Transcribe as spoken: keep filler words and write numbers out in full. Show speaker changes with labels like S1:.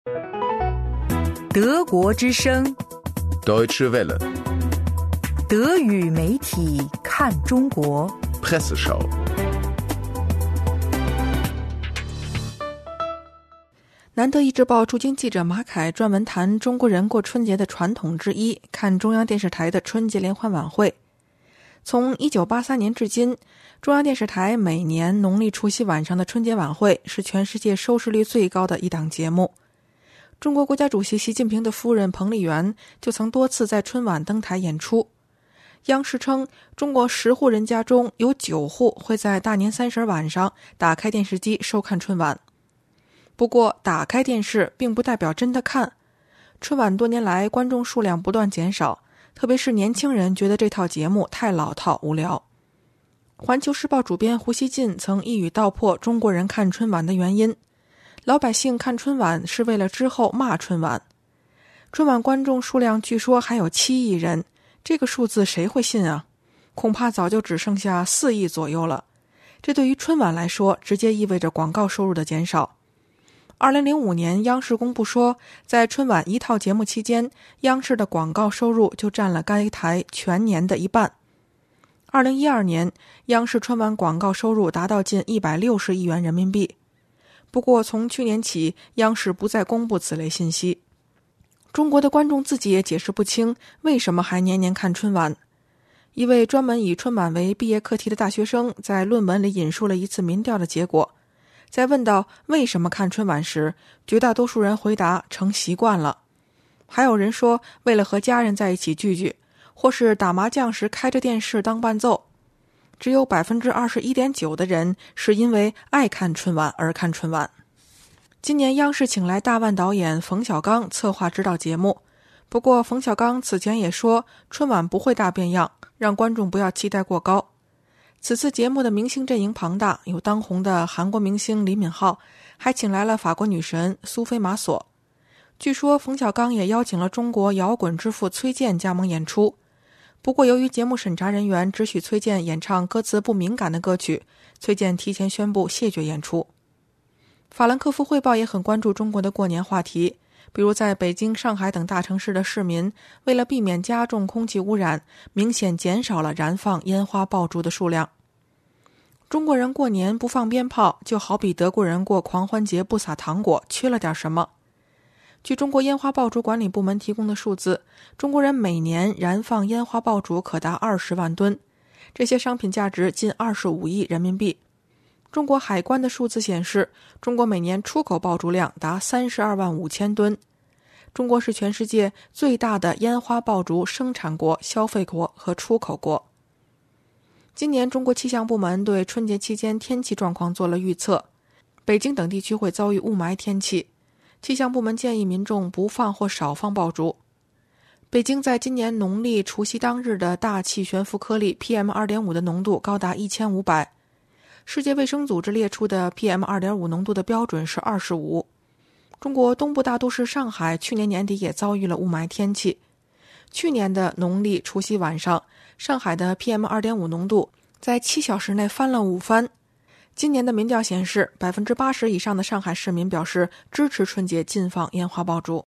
S1: 德国之声
S2: Deutsche Welle
S1: 德语媒体看中国
S2: Presseschau。
S3: 南德意志报驻京记者马凯专门谈中国人过春节的传统之一，看中央电视台的春节联欢晚会。从一九八三年至今，中央电视台每年农历除夕晚上的春节晚会是全世界收视率最高的一档节目。中国国家主席习近平的夫人彭丽媛就曾多次在春晚登台演出。央视称，中国十户人家中有九户会在大年三十晚上打开电视机收看春晚。不过，打开电视并不代表真的看。春晚多年来观众数量不断减少，特别是年轻人觉得这套节目太老套无聊。环球时报主编胡锡进曾一语道破中国人看春晚的原因：老百姓看春晚是为了之后骂春晚。春晚观众数量据说还有七亿人，这个数字谁会信啊？恐怕早就只剩下四亿左右了。这对于春晚来说，直接意味着广告收入的减少。二零零五年，央视公布说，在春晚一套节目期间，央视的广告收入就占了该台全年的一半。二零一二年，央视春晚广告收入达到近一百六十亿元人民币。不过，从去年起，央视不再公布此类信息。中国的观众自己也解释不清，为什么还年年看春晚。一位专门以春晚为毕业课题的大学生，在论文里引述了一次民调的结果。在问到为什么看春晚时，绝大多数人回答成习惯了。还有人说为了和家人在一起聚聚，或是打麻将时开着电视当伴奏。只有 百分之二十一点九 的人是因为爱看春晚而看春晚。今年央视请来大腕导演冯小刚策划指导节目，不过冯小刚此前也说春晚不会大变样，让观众不要期待过高。此次节目的明星阵营庞大，有当红的韩国明星李敏镐，还请来了法国女神苏菲玛索。据说冯小刚也邀请了中国摇滚之父崔健加盟演出。不过由于节目审查人员只许崔健演唱歌词不敏感的歌曲，崔健提前宣布谢绝演出。法兰克福汇报也很关注中国的过年话题，比如在北京、上海等大城市的市民，为了避免加重空气污染，明显减少了燃放烟花爆竹的数量。中国人过年不放鞭炮，就好比德国人过狂欢节不撒糖果，缺了点什么。据中国烟花爆竹管理部门提供的数字，中国人每年燃放烟花爆竹可达二十万吨，这些商品价值近二十五亿人民币。中国海关的数字显示，中国每年出口爆竹量达三十二万五千吨。中国是全世界最大的烟花爆竹生产国、消费国和出口国。今年中国气象部门对春节期间天气状况做了预测，北京等地区会遭遇雾霾天气。气象部门建议民众不放或少放爆竹。北京在今年农历除夕当日的大气悬浮颗粒 P M 二点五 的浓度高达一千五百。世界卫生组织列出的 P M 二点五 浓度的标准是二十五。中国东部大都市上海去年年底也遭遇了雾霾天气。去年的农历除夕晚上，上海的 P M 二点五 浓度在七小时内翻了五番。今年的民调显示， 百分之八十 以上的上海市民表示支持春节禁放烟花爆竹。